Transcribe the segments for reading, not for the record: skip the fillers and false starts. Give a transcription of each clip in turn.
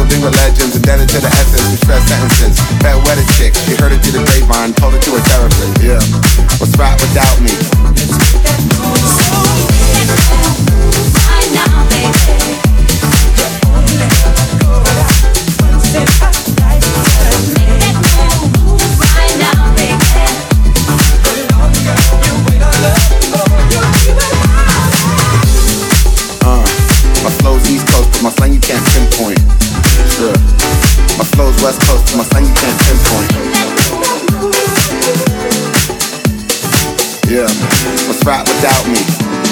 building with legends, indebted to the essence, we stress sentences. Bet wedded chick, she heard it through the grapevine, told it to her therapist. Yeah, what's right without me? My flow's East Coast, but my slang you can't pinpoint. Sure. My flow's West Coast, but my slang you can't pinpoint. Yeah, what's right without me?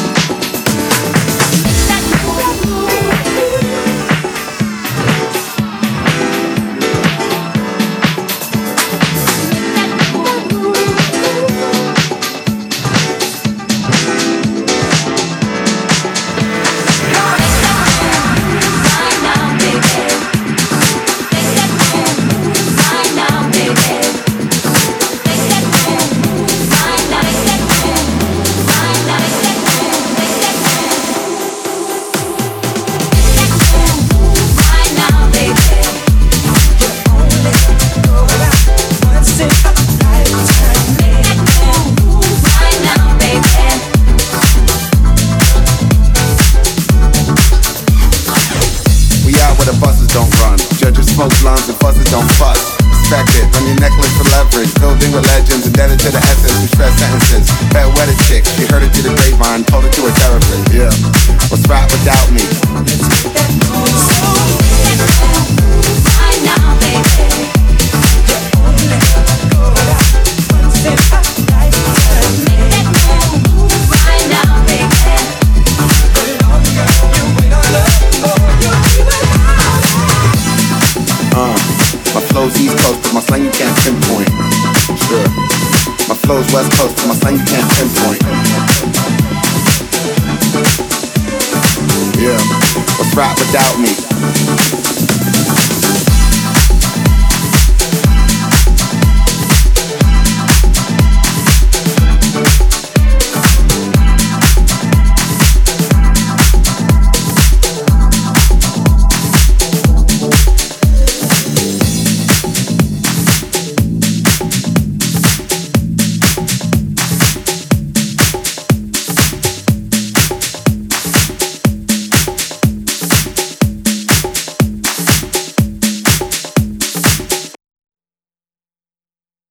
The buses don't run. Judges smoke blunts and buses don't fuss. Respect it, run your necklace for leverage. Building with legends, indebted to the essence, we stress sentences. Bet wedded chick, she heard it through the grapevine, told it to her therapist. Yeah, what's right without me? Right now, baby. My flow's East Coast, but my slang you can't pinpoint. Sure. My flow's West Coast, but my slang you can't pinpoint. Yeah, what's right without me?